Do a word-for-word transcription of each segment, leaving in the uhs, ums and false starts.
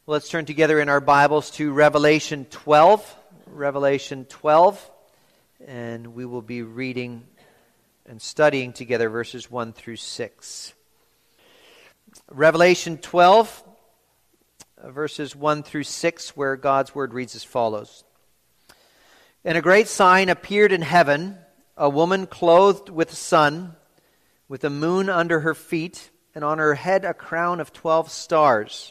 Well, let's turn together in our Bibles to Revelation twelve. Revelation twelve. And we will be reading and studying together verses one through six. Revelation twelve, verses one through six, where God's Word reads as follows. And a great sign appeared in heaven, a woman clothed with the sun, with the moon under her feet, and on her head a crown of twelve stars.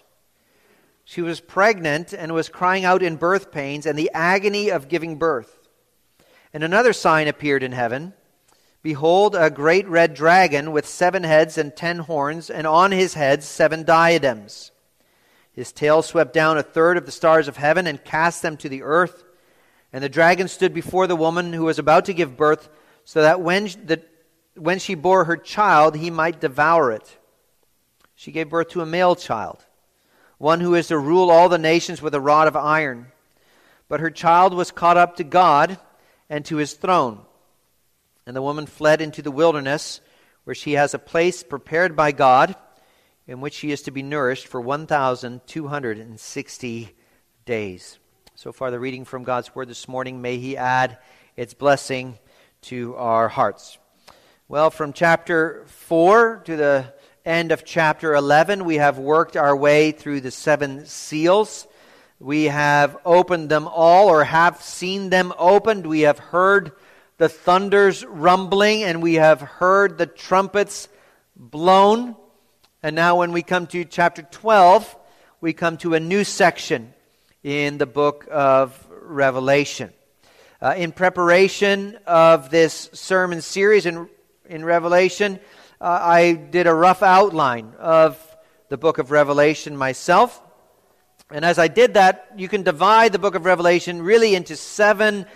She was pregnant and was crying out in birth pains and the agony of giving birth. And another sign appeared in heaven. Behold, a great red dragon with seven heads and ten horns, and on his heads seven diadems. His tail swept down a third of the stars of heaven and cast them to the earth. And the dragon stood before the woman who was about to give birth, so that when, the, when she bore her child, he might devour it. She gave birth to a male child, one who is to rule all the nations with a rod of iron. But her child was caught up to God and to his throne. And the woman fled into the wilderness, where she has a place prepared by God, in which she is to be nourished for one thousand two hundred sixty days. So far the reading from God's Word this morning. May He add its blessing to our hearts. Well, from chapter four to the end of chapter eleven, we have worked our way through the seven seals. We have opened them all, or have seen them opened. We have heard the thunders rumbling, and we have heard the trumpets blown. And now when we come to chapter twelve, we come to a new section in the book of Revelation. Uh, in preparation of this sermon series in, in Revelation, Uh, I did a rough outline of the book of Revelation myself. And as I did that, you can divide the book of Revelation really into seven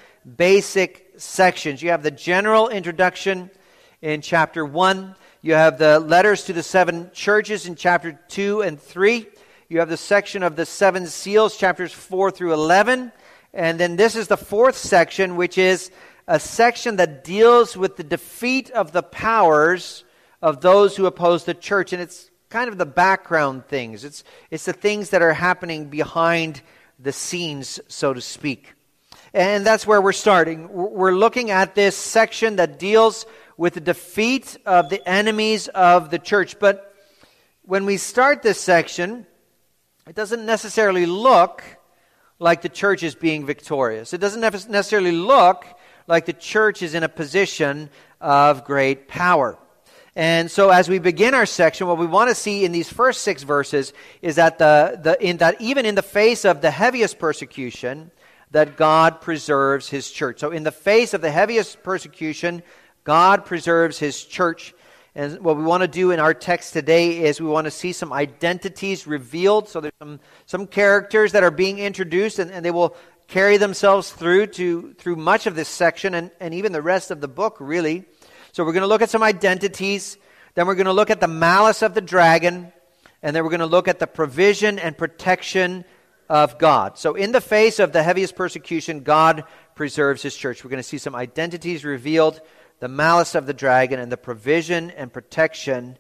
basic sections. You have the general introduction in chapter one. You have the letters to the seven churches in chapter two and three. You have the section of the seven seals, chapters four through eleven. And then this is the fourth section, which is a section that deals with the defeat of the powers of those who oppose the church. And it's kind of the background things. It's it's the things that are happening behind the scenes, so to speak. And that's where we're starting. We're looking at this section that deals with the defeat of the enemies of the church. But when we start this section, it doesn't necessarily look like the church is being victorious. It doesn't necessarily look like the church is in a position of great power. And so as we begin our section, what we want to see in these first six verses is that the, the in that even in the face of the heaviest persecution, that God preserves His church. So in the face of the heaviest persecution, God preserves His church. And what we want to do in our text today is we want to see some identities revealed. So there's some, some characters that are being introduced, and, and they will carry themselves through to through much of this section and, and even the rest of the book, really. So we're going to look at some identities, then we're going to look at the malice of the dragon, and then we're going to look at the provision and protection of God. So in the face of the heaviest persecution, God preserves His church. We're going to see some identities revealed, the malice of the dragon, and the provision and protection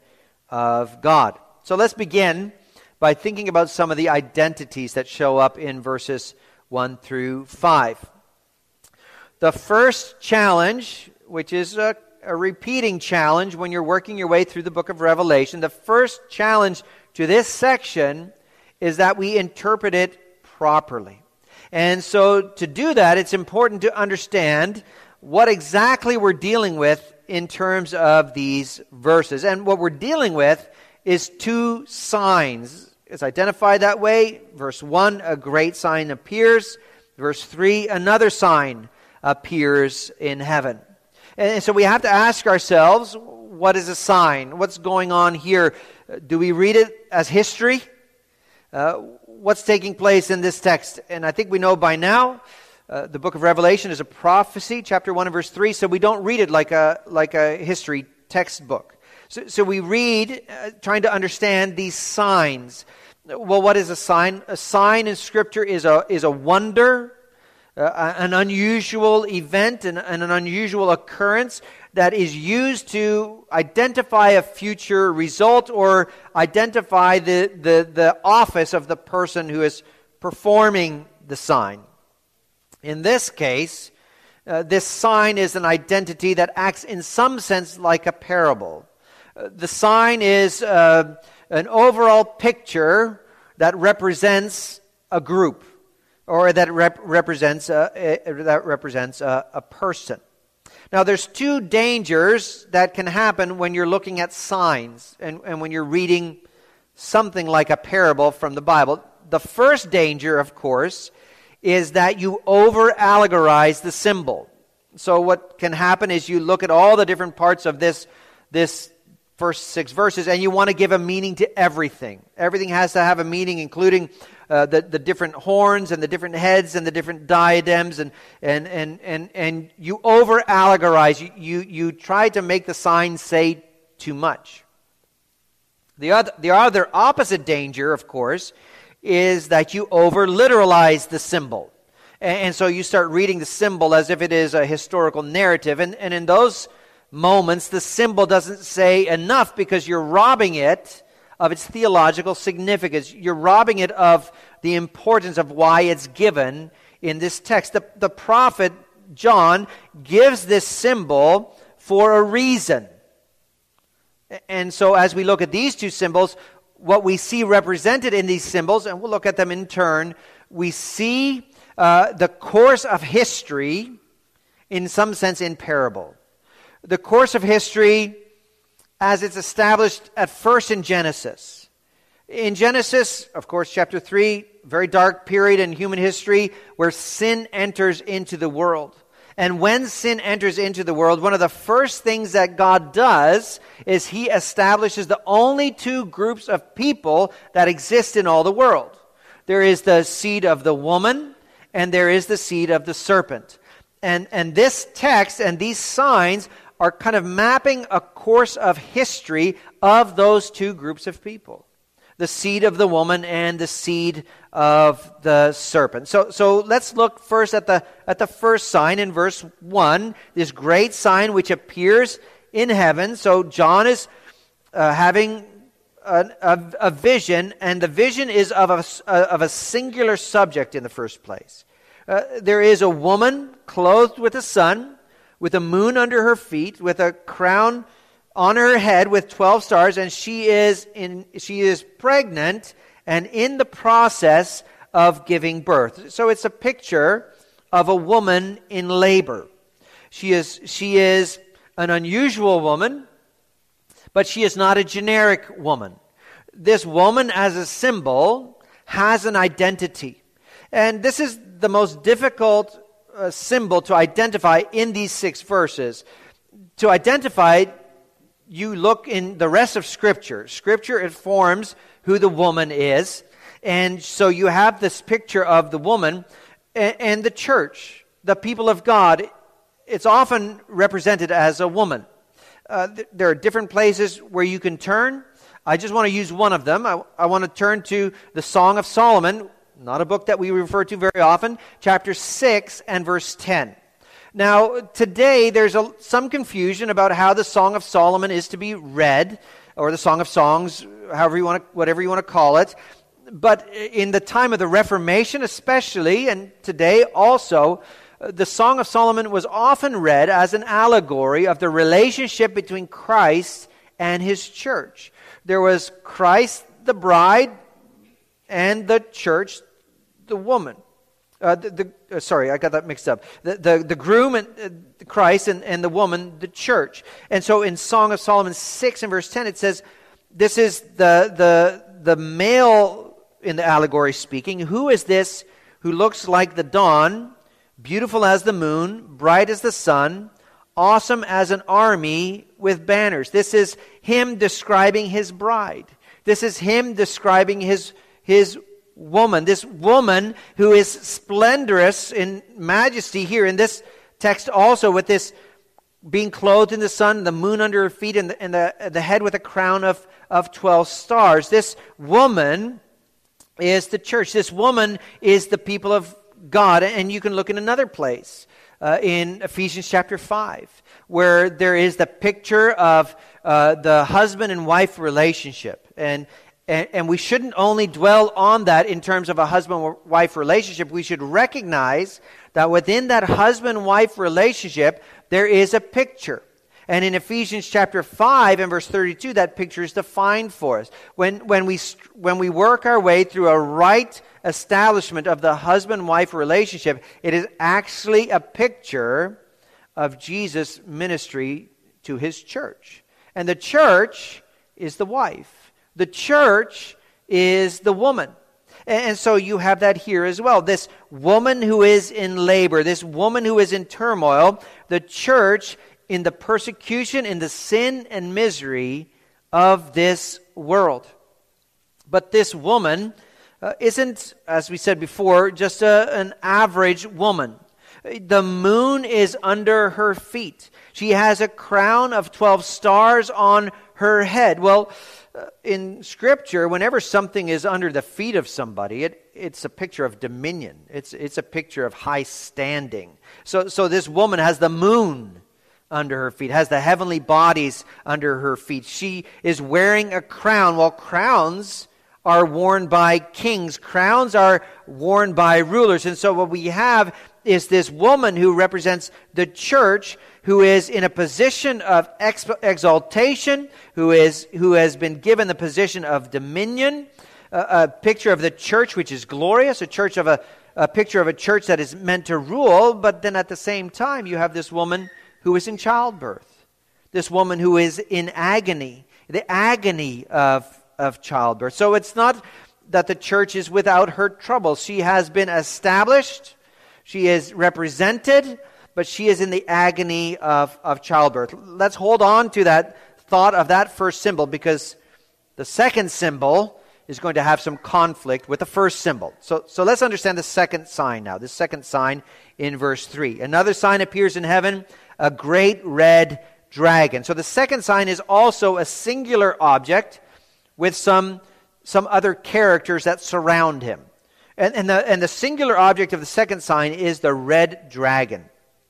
of God. So let's begin by thinking about some of the identities that show up in verses one through five. The first challenge, which is a a repeating challenge when you're working your way through the book of Revelation. The first challenge to this section is that we interpret it properly. And so to do that, it's important to understand what exactly we're dealing with in terms of these verses. And what we're dealing with is two signs. It's identified that way. Verse one, a great sign appears. Verse three, another sign appears in heaven. And so we have to ask ourselves, what is a sign? What's going on here? Do we read it as history? Uh, what's taking place in this text? And I think we know by now, uh, the book of Revelation is a prophecy, chapter one and verse three, so we don't read it like a like a history textbook. So, so we read uh, trying to understand these signs. Well, what is a sign? A sign in Scripture is a is a wonder. uh, an unusual event and, and an unusual occurrence that is used to identify a future result or identify the, the, the office of the person who is performing the sign. In this case, uh, this sign is an identity that acts in some sense like a parable. Uh, the sign is uh, an overall picture that represents a group, or that rep- represents a, a, that represents a, a person. Now, there's two dangers that can happen when you're looking at signs and, and when you're reading something like a parable from the Bible. The first danger, of course, is that you over-allegorize the symbol. So what can happen is you look at all the different parts of this, this first six verses, and you want to give a meaning to everything. Everything has to have a meaning, including uh, the, the different horns and the different heads and the different diadems, and and and and, and you over-allegorize. You, you you try to make the sign say too much. The other the other opposite danger, of course, is that you over-literalize the symbol. And, and so you start reading the symbol as if it is a historical narrative, and, and in those moments, the symbol doesn't say enough because you're robbing it of its theological significance. You're robbing it of the importance of why it's given in this text. The, the prophet John gives this symbol for a reason. And so as we look at these two symbols, what we see represented in these symbols, and we'll look at them in turn, we see uh, the course of history, in some sense, in parable. The course of history as it's established at first in Genesis. In Genesis, of course, chapter three, very dark period in human history where sin enters into the world. And when sin enters into the world, one of the first things that God does is He establishes the only two groups of people that exist in all the world. There is the seed of the woman, and there is the seed of the serpent. And, and this text and these signs are kind of mapping a course of history of those two groups of people. The seed of the woman and the seed of the serpent. So, so let's look first at the at the first sign in verse one. This great sign which appears in heaven. So John is uh, having a, a, a vision, and the vision is of a, of a singular subject in the first place. Uh, there is a woman clothed with a sun, with a moon under her feet, with a crown on her head with twelve stars, and she is in she is pregnant and in the process of giving birth. So it's a picture of a woman in labor. She is she is an unusual woman, but she is not a generic woman. This woman as a symbol has an identity. And this is the most difficult uh, symbol to identify in these six verses. To identify, you look in the rest of Scripture. Scripture informs who the woman is. And so you have this picture of the woman and, and the church, the people of God. It's often represented as a woman. Uh, th- there are different places where you can turn. I just want to use one of them. I, I want to turn to the Song of Solomon, not a book that we refer to very often, chapter six and verse ten. Now, today there's a, some confusion about how the Song of Solomon is to be read, or the Song of Songs, however you want to, whatever you want to call it. But in the time of the Reformation especially, and today also, the Song of Solomon was often read as an allegory of the relationship between Christ and His church. There was Christ, the bride, and the church, the woman. Uh, the, the, uh, sorry, I got that mixed up. The the, the groom and uh, Christ and, and the woman, the church. And so in Song of Solomon six and verse ten, it says, this is the the the male in the allegory speaking. Who is this who looks like the dawn, beautiful as the moon, bright as the sun, awesome as an army with banners? This is him describing his bride. This is him describing his his woman, this woman who is splendorous in majesty here in this text also, with this being clothed in the sun, the moon under her feet, and the, and the, the head with a crown of, of twelve stars. This woman is the church. This woman is the people of God. And you can look in another place, uh, in Ephesians chapter five, where there is the picture of uh, the husband and wife relationship. And, and and we shouldn't only dwell on that in terms of a husband-wife relationship. We should recognize that within that husband-wife relationship, there is a picture. And in Ephesians chapter five and verse thirty-two, that picture is defined for us. When, when, we, when we work our way through a right establishment of the husband-wife relationship, it is actually a picture of Jesus' ministry to his church. And the church is the wife. The church is the woman. And so you have that here as well. This woman who is in labor, this woman who is in turmoil, the church in the persecution, in the sin and misery of this world. But this woman uh, isn't, as we said before, just a, an average woman. The moon is under her feet. She has a crown of twelve stars on her head. Well, uh, in Scripture, whenever something is under the feet of somebody, it, it's a picture of dominion. It's, it's a picture of high standing. So, so this woman has the moon under her feet, has the heavenly bodies under her feet. She is wearing a crown. Well, crowns are worn by kings. Crowns are worn by rulers. And so what we have is this woman who represents the church, who is in a position of ex- exaltation, who is who has been given the position of dominion, a, a picture of the church which is glorious, a church of a, a picture of a church that is meant to rule. But then at the same time, you have this woman who is in childbirth, this woman who is in agony, the agony of, of childbirth. So it's not that the church is without her troubles. She has been established, she is represented, but she is in the agony of, of childbirth. Let's hold on to that thought of that first symbol, because the second symbol is going to have some conflict with the first symbol. So, so let's understand the second sign now, the second sign in verse three. Another sign appears in heaven, a great red dragon. So the second sign is also a singular object with some, some other characters that surround him. And, and, the, and the singular object of the second sign is the red dragon.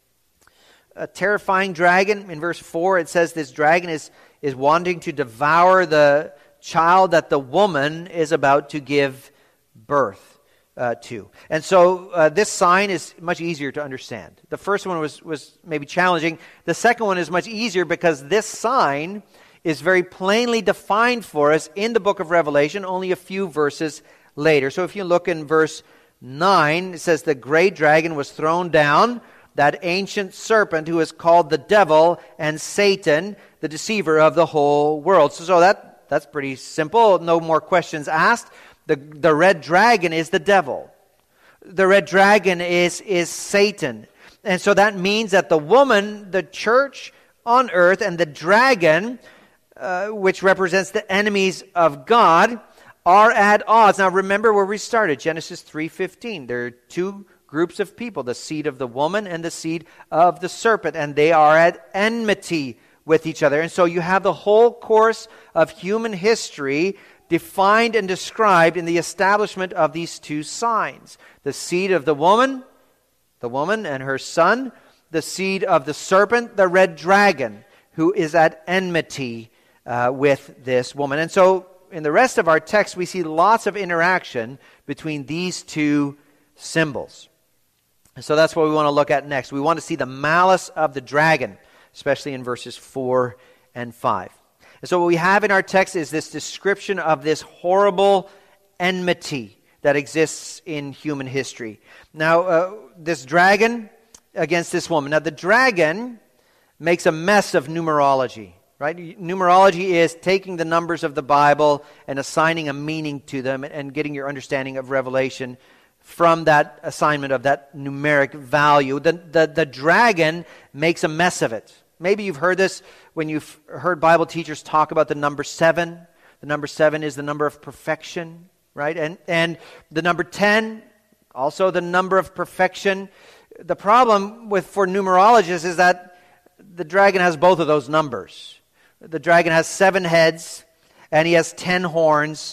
A terrifying dragon. In verse four, it says this dragon is, is wanting to devour the child that the woman is about to give birth Uh, to. And so uh, this sign is much easier to understand. The first one was, was maybe challenging. The second one is much easier because this sign is very plainly defined for us in the book of Revelation, only a few verses later. So if you look in verse nine, it says, the great dragon was thrown down, that ancient serpent who is called the devil and Satan, the deceiver of the whole world. So, so that that's pretty simple. No more questions asked. The, the red dragon is the devil. The red dragon is, is Satan. And so that means that the woman, the church on earth, and the dragon, uh, which represents the enemies of God, are at odds. Now remember where we started, Genesis three fifteen. There are two groups of people, the seed of the woman and the seed of the serpent, and they are at enmity with each other. And so you have the whole course of human history defined and described in the establishment of these two signs. The seed of the woman, the woman and her son, the seed of the serpent, the red dragon, who is at enmity uh, with this woman. And so in the rest of our text, we see lots of interaction between these two symbols. And so that's what we want to look at next. We want to see the malice of the dragon, especially in verses four and five. And so what we have in our text is this description of this horrible enmity that exists in human history. Now, uh, this dragon against this woman. Now, the dragon makes a mess of numerology, right? Numerology is taking the numbers of the Bible and assigning a meaning to them and getting your understanding of Revelation from that assignment of that numeric value. The, the, the dragon makes a mess of it. Maybe you've heard this when you've heard Bible teachers talk about the number seven. The number seven is the number of perfection, right? And and the number ten, also the number of perfection. The problem with for numerologists is that the dragon has both of those numbers. The dragon has seven heads, and he has ten horns,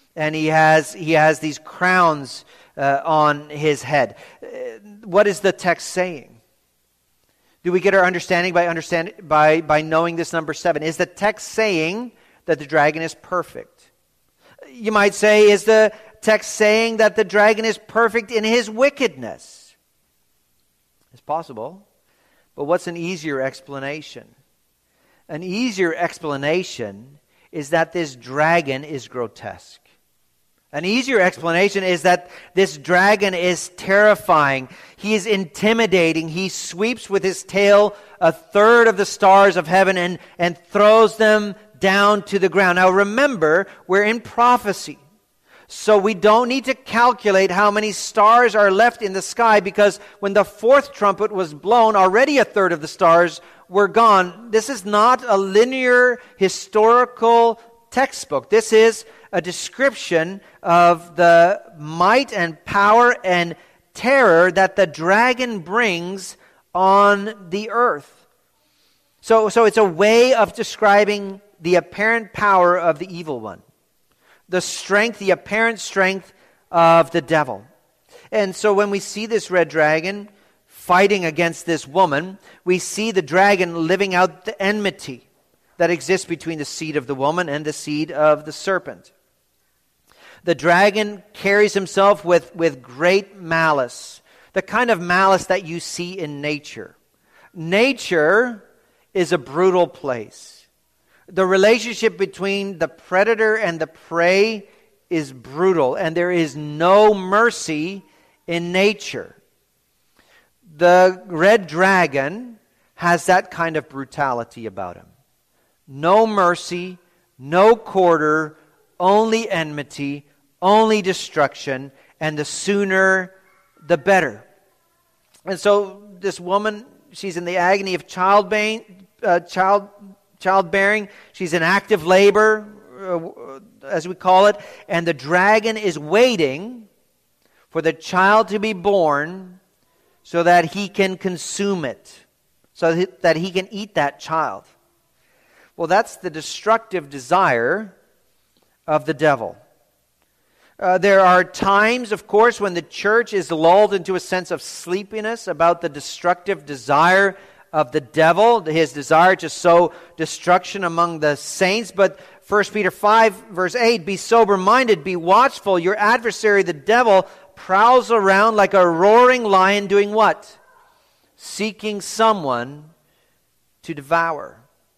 And he has he has these crowns uh, on his head. Uh, what is the text saying? Do we get our understanding by understand by by knowing this number seven? Is the text saying that the dragon is perfect? You might say, is the text saying that the dragon is perfect in his wickedness? It's possible. But what's an easier explanation? An easier explanation is that this dragon is grotesque. An easier explanation is that this dragon is terrifying. He is intimidating. He sweeps with his tail a third of the stars of heaven and, and throws them down to the ground. Now remember, we're in prophecy. So we don't need to calculate how many stars are left in the sky, because when the fourth trumpet was blown, already a third of the stars were gone. This is not a linear historical textbook. This is a description of the might and power and terror that the dragon brings on the earth. So, so it's a way of describing the apparent power of the evil one. The strength, the apparent strength of the devil. And so when we see this red dragon fighting against this woman, we see the dragon living out the enmity that exists between the seed of the woman and the seed of the serpent. The dragon carries himself with, with great malice, the kind of malice that you see in nature. Nature is a brutal place. The relationship between the predator and the prey is brutal, and there is no mercy in nature. The red dragon has that kind of brutality about him. No mercy, no quarter, only enmity, only destruction, and the sooner the better. And so this woman, she's in the agony of childbearing, uh, child, childbearing. She's in active labor, uh, as we call it, and the dragon is waiting for the child to be born so that he can consume it, so that he can eat that child. Well, that's the destructive desire of the devil. Uh, there are times, of course, when the church is lulled into a sense of sleepiness about the destructive desire of the devil, his desire to sow destruction among the saints. But First Peter five, verse eight, be sober-minded, be watchful. Your adversary, the devil, prowls around like a roaring lion doing what? Seeking someone to devour.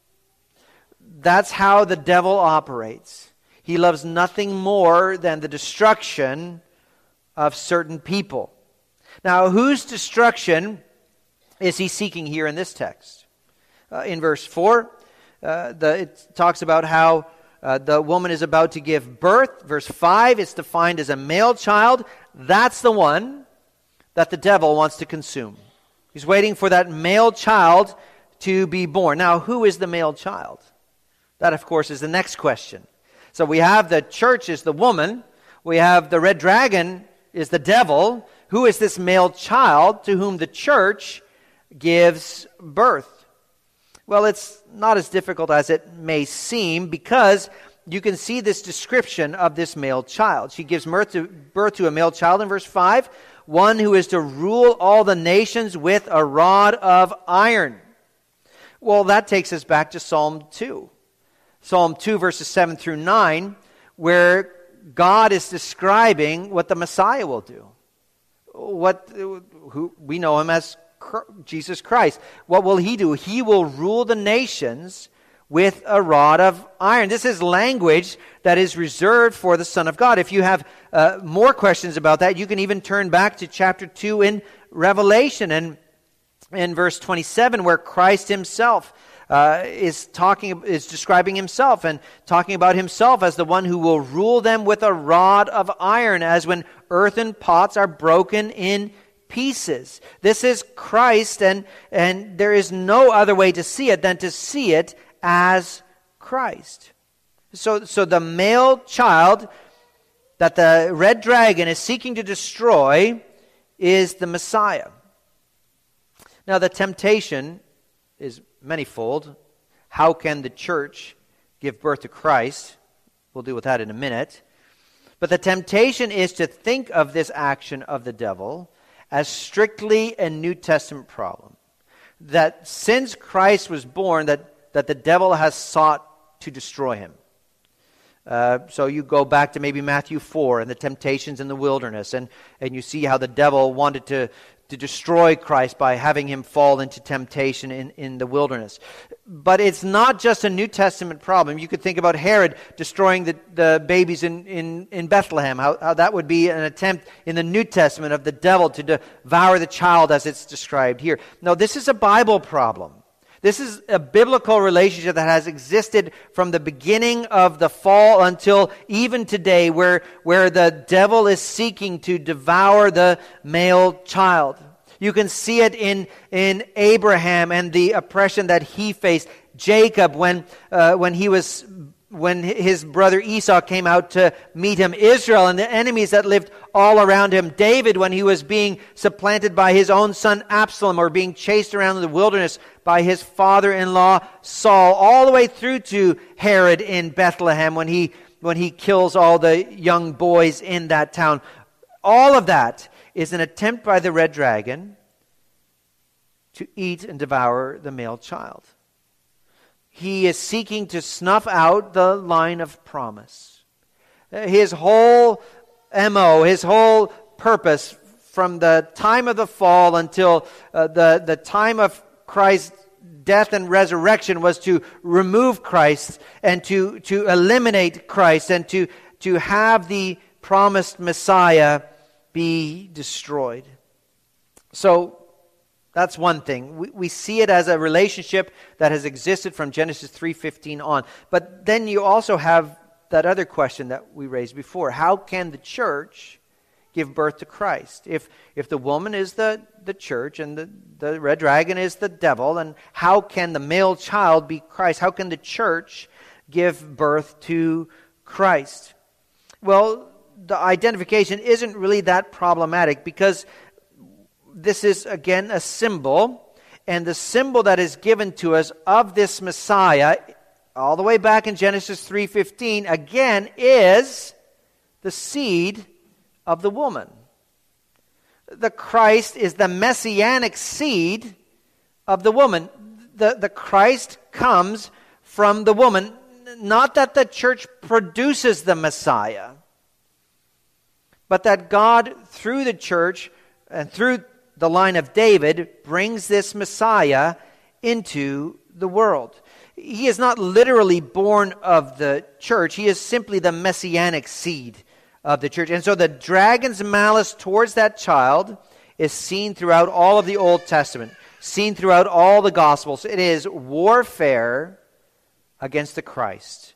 That's how the devil operates. He loves nothing more than the destruction of certain people. Now, whose destruction is he seeking here in this text? Uh, in verse four, uh, the, it talks about how uh, the woman is about to give birth. Verse five, it's defined as a male child. That's the one that the devil wants to consume. He's waiting for that male child to be born. Now, who is the male child? That, of course, is the next question. So we have the church is the woman. We have the red dragon is the devil. Who is this male child to whom the church gives birth? Well, it's not as difficult as it may seem, because you can see this description of this male child. She gives birth to, birth to a male child in verse five, one who is to rule all the nations with a rod of iron. Well, that takes us back to Psalm two. Psalm two, verses seven through nine, where God is describing what the Messiah will do. What who we know him as Jesus Christ. What will he do? He will rule the nations with a rod of iron. This is language that is reserved for the Son of God. If you have uh, more questions about that, you can even turn back to chapter two in Revelation and in verse twenty-seven, where Christ himself Uh, is talking, is describing himself and talking about himself as the one who will rule them with a rod of iron, as when earthen pots are broken in pieces. This is Christ, and and there is no other way to see it than to see it as Christ. So, so the male child that the red dragon is seeking to destroy is the Messiah. Now, the temptation is manifold. How can the church give birth to Christ? We'll deal with that in a minute. But the temptation is to think of this action of the devil as strictly a New Testament problem. That since Christ was born, that, that the devil has sought to destroy him. Uh, so you go back to maybe Matthew four and the temptations in the wilderness, and, and you see how the devil wanted to, to destroy Christ by having him fall into temptation in, in the wilderness. But it's not just a New Testament problem. You could think about Herod destroying the, the babies in, in, in Bethlehem, how, how that would be an attempt in the New Testament of the devil to devour the child as it's described here. No, this is a Bible problem. This is a biblical relationship that has existed from the beginning of the fall until even today, where, where the devil is seeking to devour the male child. You can see it in, in Abraham and the oppression that he faced. Jacob, when uh, when he was when his brother Esau came out to meet him. Israel and the enemies that lived all around him. David, when he was being supplanted by his own son Absalom, or being chased around in the wilderness by his father-in-law Saul, all the way through to Herod in Bethlehem when he when he kills all the young boys in that town. All of that is an attempt by the red dragon to eat and devour the male child. He is seeking to snuff out the line of promise. His whole M O, his whole purpose from the time of the fall until uh, the, the time of Christ's death and resurrection was to remove Christ and to, to eliminate Christ and to, to have the promised Messiah be destroyed. So that's one thing. We, we see it as a relationship that has existed from Genesis three fifteen on. But then you also have that other question that we raised before. How can the church give birth to Christ? If if the woman is the, the church and the, the red dragon is the devil, then how can the male child be Christ? How can the church give birth to Christ? Well, the identification isn't really that problematic, because this is, again, a symbol, and the symbol that is given to us of this Messiah, all the way back in Genesis three fifteen, again, is the seed of the woman. The Christ is the messianic seed of the woman. The, the Christ comes from the woman. Not that the church produces the Messiah, but that God, through the church and through the line of David, brings this Messiah into the world. He is not literally born of the church. He is simply the messianic seed of the church. And so the dragon's malice towards that child is seen throughout all of the Old Testament, seen throughout all the Gospels. It is warfare against the Christ.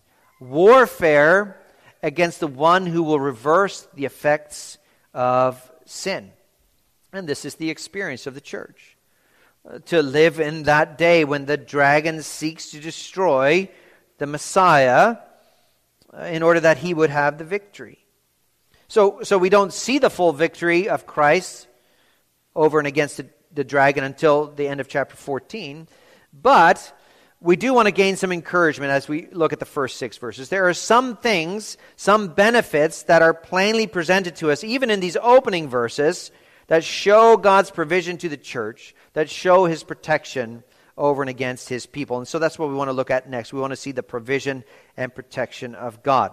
Warfare against the one who will reverse the effects of sin. And this is the experience of the church. Uh, to live in that day when the dragon seeks to destroy the Messiah uh, in order that he would have the victory. So, so we don't see the full victory of Christ over and against the, the dragon until the end of chapter fourteen. But we do want to gain some encouragement as we look at the first six verses. There are some things, some benefits that are plainly presented to us, even in these opening verses, that show God's provision to the church, that show his protection over and against his people. And so that's what we want to look at next. We want to see the provision and protection of God.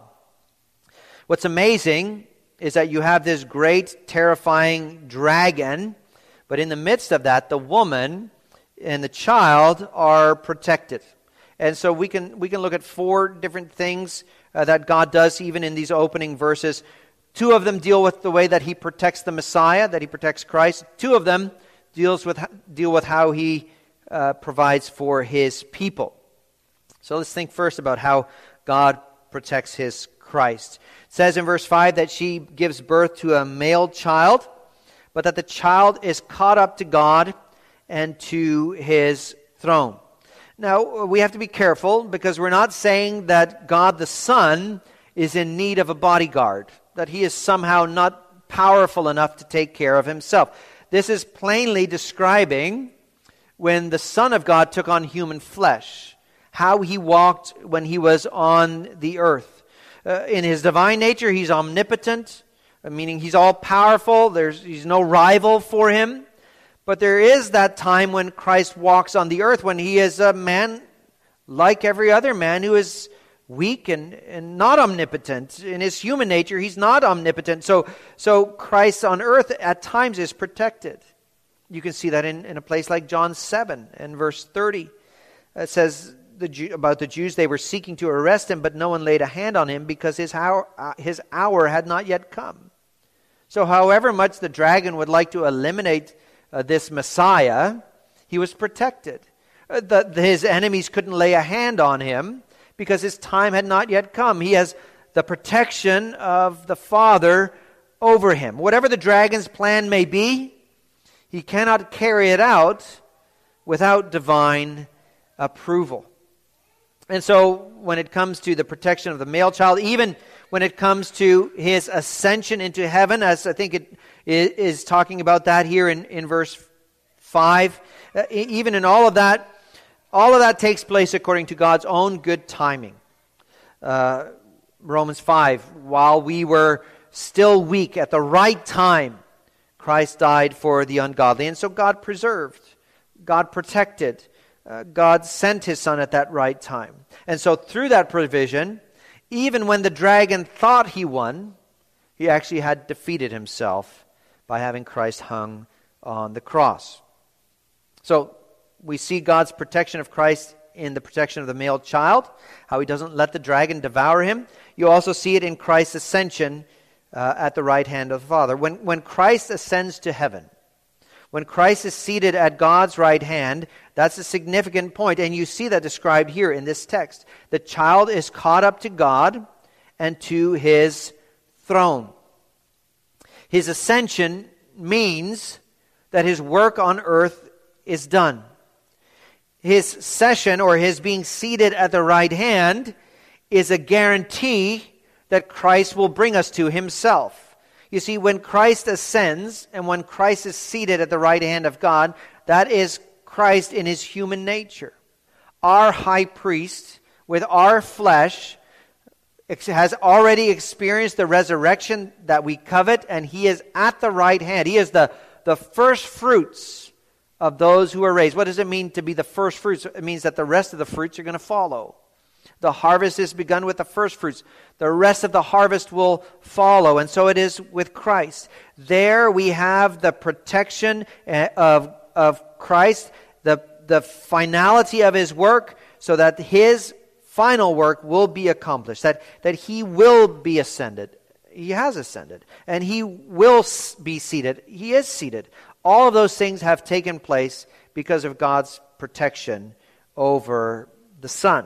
What's amazing is that you have this great, terrifying dragon, but in the midst of that, the woman and the child are protected. And so we can we can look at four different things uh, that God does even in these opening verses. Two of them deal with the way that he protects the Messiah, that he protects Christ. Two of them deals with deal with how he uh, provides for his people. So let's think first about how God protects his Christ. It says in verse five that she gives birth to a male child, but that the child is caught up to God and to his throne. Now, we have to be careful, because we're not saying that God the Son is in need of a bodyguard, that he is somehow not powerful enough to take care of himself. This is plainly describing when the Son of God took on human flesh, how he walked when he was on the earth. Uh, in his divine nature, he's omnipotent, meaning he's all-powerful. There's he's no rival for him. But there is that time when Christ walks on the earth, when he is a man like every other man who is weak and, and not omnipotent. In his human nature, he's not omnipotent. So, so Christ on earth at times is protected. You can see that in, in a place like John seven and verse thirty. It says the Jew, about the Jews, they were seeking to arrest him, but no one laid a hand on him because his hour, uh, his hour had not yet come. So however much the dragon would like to eliminate uh, this Messiah, he was protected. Uh, the, the, his enemies couldn't lay a hand on him because his time had not yet come. He has the protection of the Father over him. Whatever the dragon's plan may be, he cannot carry it out without divine approval. And so when it comes to the protection of the male child, even when it comes to his ascension into heaven, as I think it is talking about that here in, in verse five, uh, even in all of that, all of that takes place according to God's own good timing. Uh, Romans five, while we were still weak, at the right time, Christ died for the ungodly. And so God preserved, God protected, uh, God sent his Son at that right time. And so through that provision, even when the dragon thought he won, he actually had defeated himself by having Christ hung on the cross. So we see God's protection of Christ in the protection of the male child, how he doesn't let the dragon devour him. You also see it in Christ's ascension uh, at the right hand of the Father. When, when Christ ascends to heaven, when Christ is seated at God's right hand, that's a significant point, and you see that described here in this text. The child is caught up to God and to his throne. His ascension means that his work on earth is done. His session, or his being seated at the right hand, is a guarantee that Christ will bring us to himself. You see, when Christ ascends and when Christ is seated at the right hand of God, that is Christ in his human nature. Our high priest, with our flesh, has already experienced the resurrection that we covet, and he is at the right hand. He is the, the first fruits of those who are raised. What does it mean to be the first fruits? It means that the rest of the fruits are going to follow. The harvest is begun with the first fruits. The rest of the harvest will follow. And so it is with Christ. There we have the protection of, of Christ, the, the finality of his work, so that his final work will be accomplished, that, that he will be ascended. He has ascended. And he will be seated. He is seated. All of those things have taken place because of God's protection over the Son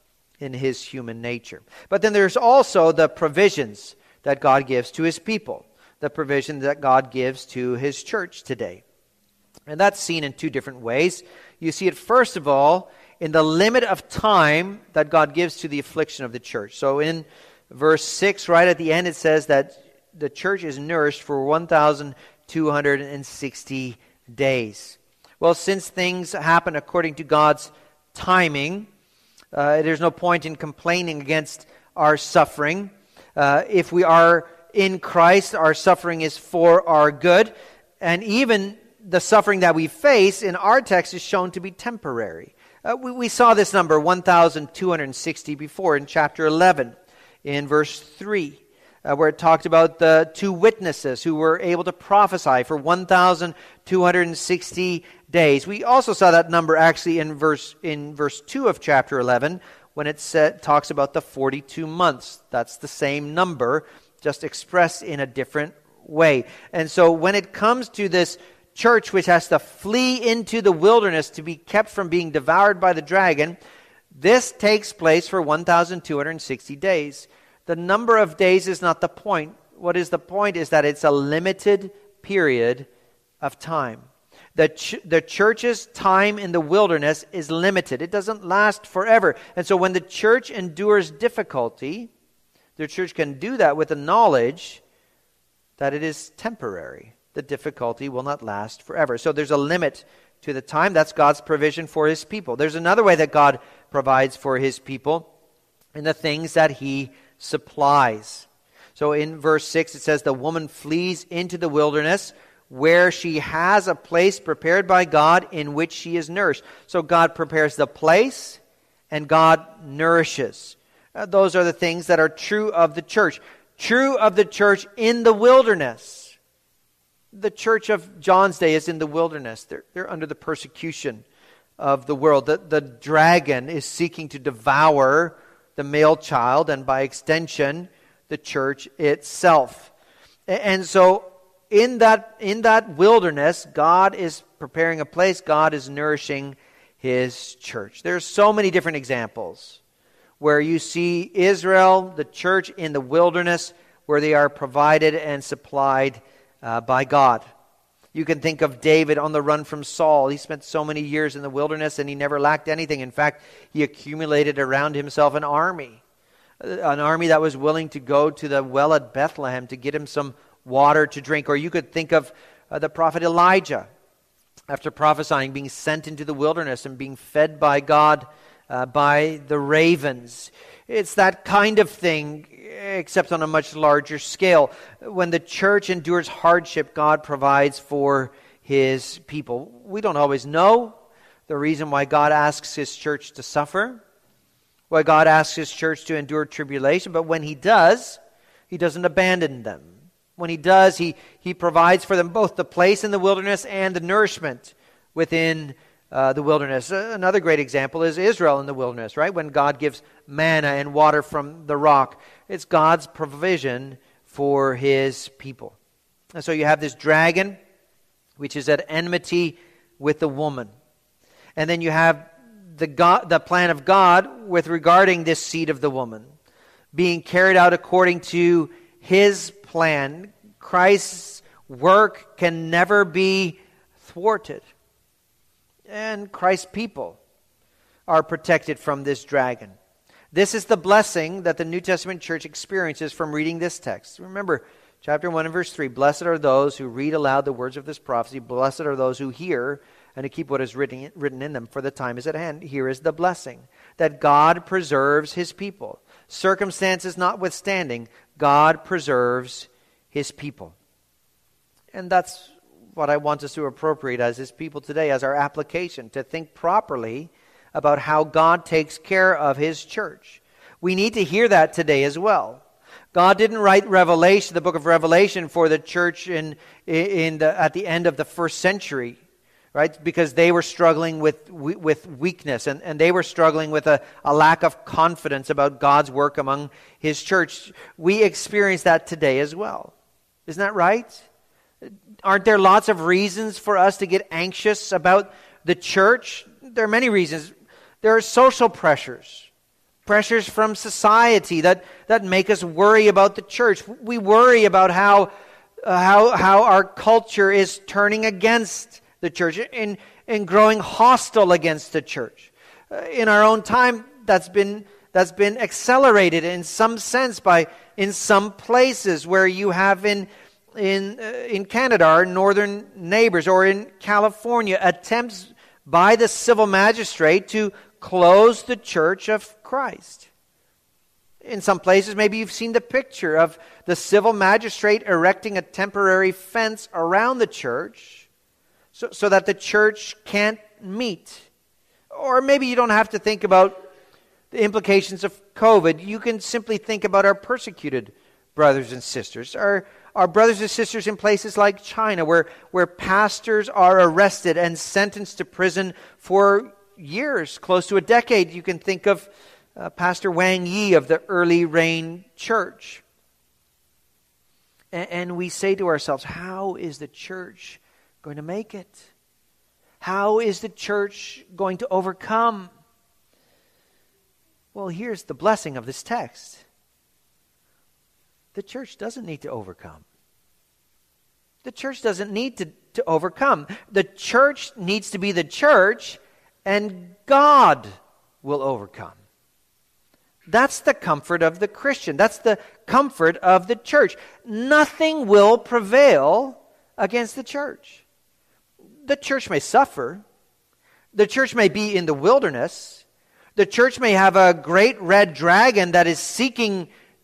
in his human nature. But then there's also the provisions that God gives to his people, the provision that God gives to his church today. And that's seen in two different ways. You see it, first of all, in the limit of time that God gives to the affliction of the church. So in verse six, right at the end, it says that the church is nourished for one thousand two hundred sixty days. Well, since things happen according to God's timing, uh, there's no point in complaining against our suffering. Uh, if we are in Christ, our suffering is for our good. And even the suffering that we face in our text is shown to be temporary. Uh, we, we saw this number, one thousand two hundred sixty, before in chapter eleven, in verse three. Uh, where it talked about the two witnesses who were able to prophesy for one thousand two hundred sixty days. We also saw that number actually in verse in verse two of chapter eleven, when it said, talks about the forty-two months. That's the same number, just expressed in a different way. And so when it comes to this church which has to flee into the wilderness to be kept from being devoured by the dragon, this takes place for one thousand two hundred sixty days. The number of days is not the point. What is the point is that it's a limited period of time. The, ch- the church's time in the wilderness is limited. It doesn't last forever. And so when the church endures difficulty, the church can do that with the knowledge that it is temporary. The difficulty will not last forever. So there's a limit to the time. That's God's provision for his people. There's another way that God provides for his people in the things that he supplies. So in verse six it says, the woman flees into the wilderness where she has a place prepared by God in which she is nourished. So God prepares the place and God nourishes. Uh, those are the things that are true of the church. True of the church in the wilderness. The church of John's day is in the wilderness. They're, they're under the persecution of the world. The, the dragon is seeking to devour the male child and by extension the church itself. And so in that in that wilderness, God is preparing a place. God is nourishing His church. There's so many different examples where you see Israel, the church in the wilderness, where they are provided and supplied uh, by God. You can think of David on the run from Saul. He spent so many years in the wilderness and he never lacked anything. In fact, he accumulated around himself an army. An army that was willing to go to the well at Bethlehem to get him some water to drink. Or you could think of uh, the prophet Elijah, after prophesying, being sent into the wilderness and being fed by God uh, by the ravens. It's that kind of thing, except on a much larger scale. When the church endures hardship, God provides for His people. We don't always know the reason why God asks His church to suffer, why God asks His church to endure tribulation, but when He does, He doesn't abandon them. When He does, He, he provides for them both the place in the wilderness and the nourishment within uh, the wilderness. Another great example is Israel in the wilderness, right? When God gives manna and water from the rock. It's God's provision for His people. And so you have this dragon, which is at enmity with the woman. And then you have the God, the plan of God with regarding this seed of the woman being carried out according to His plan. Christ's work can never be thwarted. And Christ's people are protected from this dragon. This is the blessing that the New Testament church experiences from reading this text. Remember, chapter one and verse three, blessed are those who read aloud the words of this prophecy. Blessed are those who hear and to keep what is written, written in them, for the time is at hand. Here is the blessing, that God preserves His people. Circumstances notwithstanding, God preserves His people. And that's what I want us to appropriate as His people today, as our application, to think properly about how God takes care of His church. We need to hear that today as well. God didn't write Revelation, the book of Revelation, for the church in, in the, at the end of the first century, right? Because they were struggling with with weakness, and, and they were struggling with a, a lack of confidence about God's work among His church. We experience that today as well. Isn't that right? Aren't there lots of reasons for us to get anxious about the church? There are many reasons. There are social pressures, pressures from society that, that make us worry about the church. We worry about how, uh, how, how our culture is turning against the church and, and growing hostile against the church. Uh, in our own time, that's been, that's been accelerated in some sense by, in some places where you have in In uh, in Canada, our northern neighbors, or in California, attempts by the civil magistrate to close the Church of Christ. In some places, maybe you've seen the picture of the civil magistrate erecting a temporary fence around the church so, so that the church can't meet. Or maybe you don't have to think about the implications of COVID. You can simply think about our persecuted brothers and sisters, our Our brothers and sisters in places like China, where, where pastors are arrested and sentenced to prison for years, close to a decade. You can think of uh, Pastor Wang Yi of the Early Rain Church. And, and we say to ourselves, how is the church going to make it? How is the church going to overcome? Well, here's the blessing of this text. The church doesn't need to overcome. The church doesn't need to, to overcome. The church needs to be the church, and God will overcome. That's the comfort of the Christian. That's the comfort of the church. Nothing will prevail against the church. The church may suffer. The church may be in the wilderness. The church may have a great red dragon that is seeking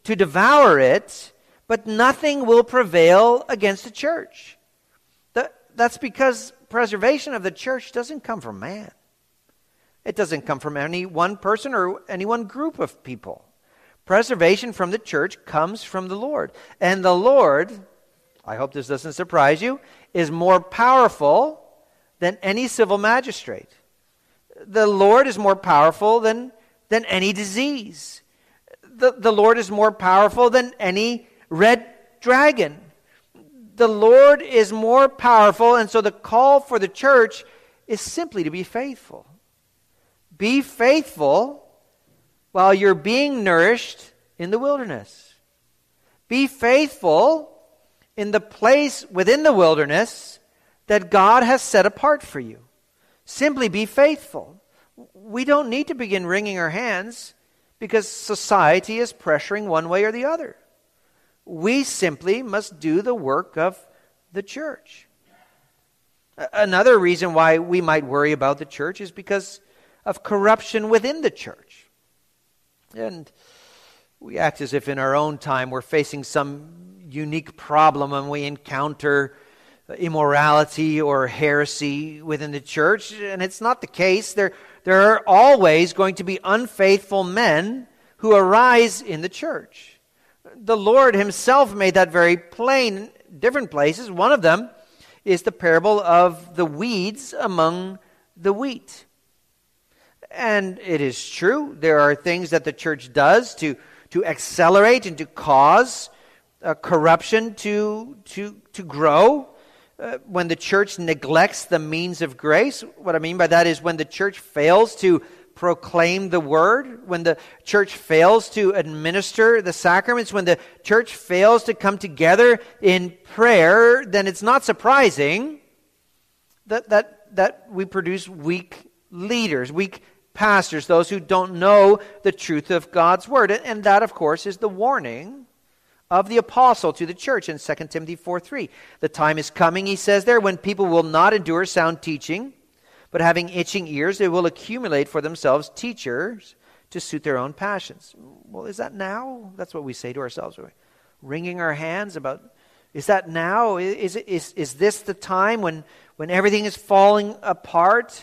to devour it, but nothing will prevail against the church. That, that's because preservation of the church doesn't come from man. It doesn't come from any one person or any one group of people. Preservation from the church comes from the Lord. And the Lord, I hope this doesn't surprise you, is more powerful than any civil magistrate. The Lord is more powerful than, than any disease. The, the Lord is more powerful than any red dragon. The Lord is more powerful, and so the call for the church is simply to be faithful. Be faithful while you're being nourished in the wilderness. Be faithful in the place within the wilderness that God has set apart for you. Simply be faithful. We don't need to begin wringing our hands because society is pressuring one way or the other. We simply must do the work of the church. Another reason why we might worry about the church is because of corruption within the church. And we act as if in our own time we're facing some unique problem when we encounter immorality or heresy within the church, and it's not the case. There, there are always going to be unfaithful men who arise in the church. The Lord himself made that very plain in different places. One of them is the parable of the weeds among the wheat. And it is true, there are things that the church does to, to accelerate and to cause uh, corruption to, to, to grow. Uh, when the church neglects the means of grace, what I mean by that is when the church fails to proclaim the word, when the church fails to administer the sacraments, when the church fails to come together in prayer, then it's not surprising that that, that we produce weak leaders, weak pastors, those who don't know the truth of God's word. And that, of course, is the warning of the apostle to the church in Second Timothy four three. The time is coming, he says there, when people will not endure sound teaching, but having itching ears, they will accumulate for themselves teachers to suit their own passions. Well, is that now? That's what we say to ourselves. We're wringing our hands about, is that now? Is, is, is this the time when, when everything is falling apart?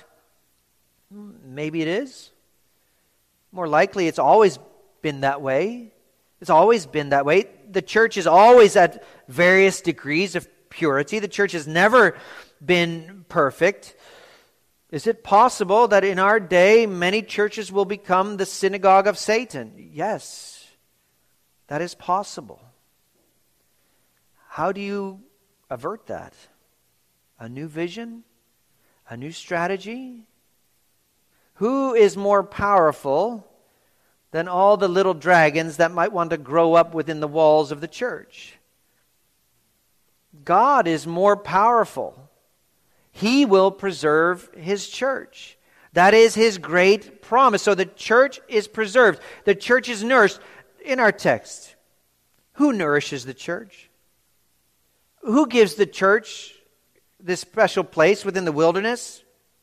Maybe it is. More likely, it's always been that way. It's always been that way. The church is always at various degrees of purity. The church has never been perfect. Is it possible that in our day, many churches will become the synagogue of Satan? Yes, that is possible. How do you avert that? A new vision? A new strategy? Who is more powerful than all the little dragons that might want to grow up within the walls of the church? God is more powerful. He will preserve his church. That is his great promise. So the church is preserved. The church is nourished. In our text, who nourishes the church? Who gives the church this special place within the wilderness?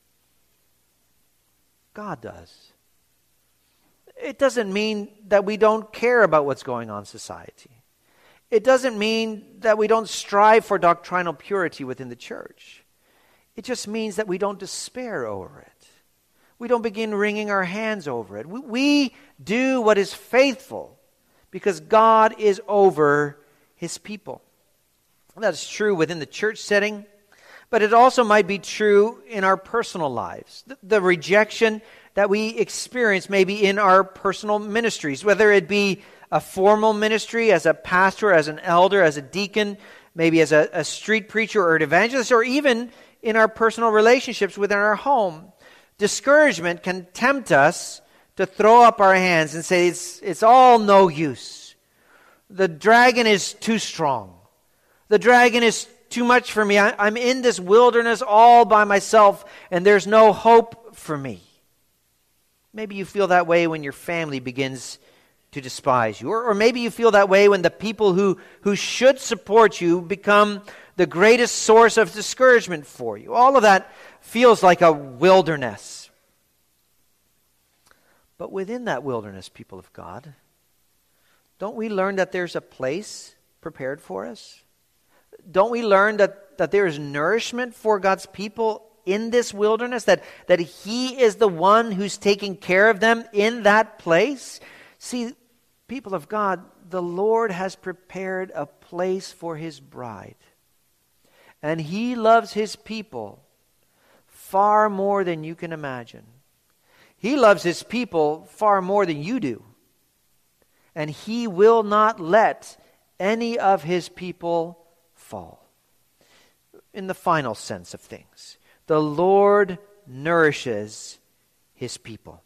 God does. It doesn't mean that we don't care about what's going on in society. It doesn't mean that we don't strive for doctrinal purity within the church. It just means that we don't despair over it. We don't begin wringing our hands over it. We, we do what is faithful because God is over his people. That's true within the church setting, but it also might be true in our personal lives. The, the rejection that we experience maybe in our personal ministries, whether it be a formal ministry as a pastor, as an elder, as a deacon, maybe as a, a street preacher or an evangelist, or even in our personal relationships within our home. Discouragement can tempt us to throw up our hands and say, it's, it's all no use. The dragon is too strong. The dragon is too much for me. I, I'm in this wilderness all by myself, and there's no hope for me. Maybe you feel that way when your family begins to despise you. Or, or maybe you feel that way when the people who, who should support you become the greatest source of discouragement for you. All of that feels like a wilderness. But within that wilderness, people of God, don't we learn that there's a place prepared for us? Don't we learn that, that there is nourishment for God's people in this wilderness? That, that He is the one who's taking care of them in that place? See, people of God, the Lord has prepared a place for His bride. And He loves His people far more than you can imagine. He loves His people far more than you do. And He will not let any of His people fall. In the final sense of things, the Lord nourishes His people.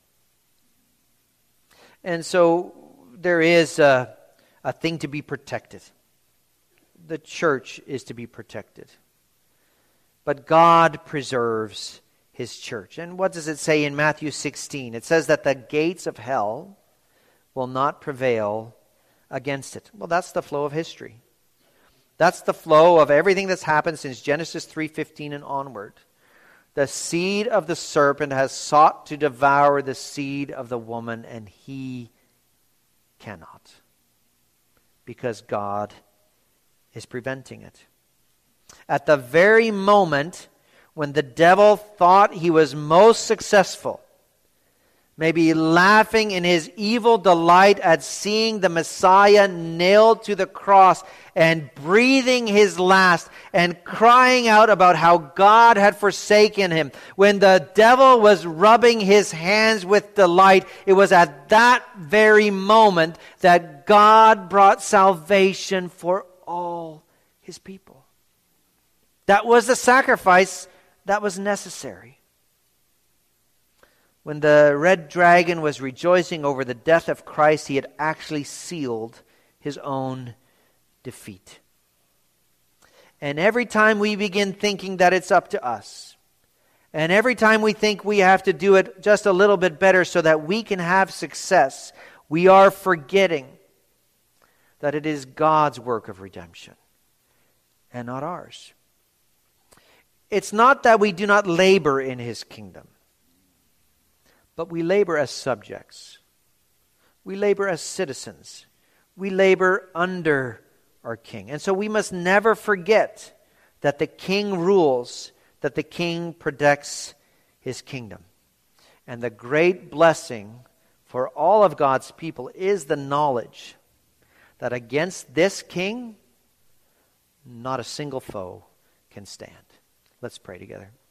And so there is a, a thing to be protected. The church is to be protected. But God preserves His church. And what does it say in Matthew sixteen? It says that the gates of hell will not prevail against it. Well, that's the flow of history. That's the flow of everything that's happened since Genesis three fifteen and onward. The seed of the serpent has sought to devour the seed of the woman, and he cannot, because God is preventing it. At the very moment when the devil thought he was most successful, maybe laughing in his evil delight at seeing the Messiah nailed to the cross and breathing his last and crying out about how God had forsaken him. When the devil was rubbing his hands with delight, it was at that very moment that God brought salvation for all His people. That was the sacrifice that was necessary. When the red dragon was rejoicing over the death of Christ, he had actually sealed his own defeat. And every time we begin thinking that it's up to us, and every time we think we have to do it just a little bit better so that we can have success, we are forgetting that it is God's work of redemption and not ours. It's not that we do not labor in His kingdom, but we labor as subjects. We labor as citizens. We labor under our King. And so we must never forget that the King rules, that the King protects His kingdom. And the great blessing for all of God's people is the knowledge that against this King, not a single foe can stand. Let's pray together.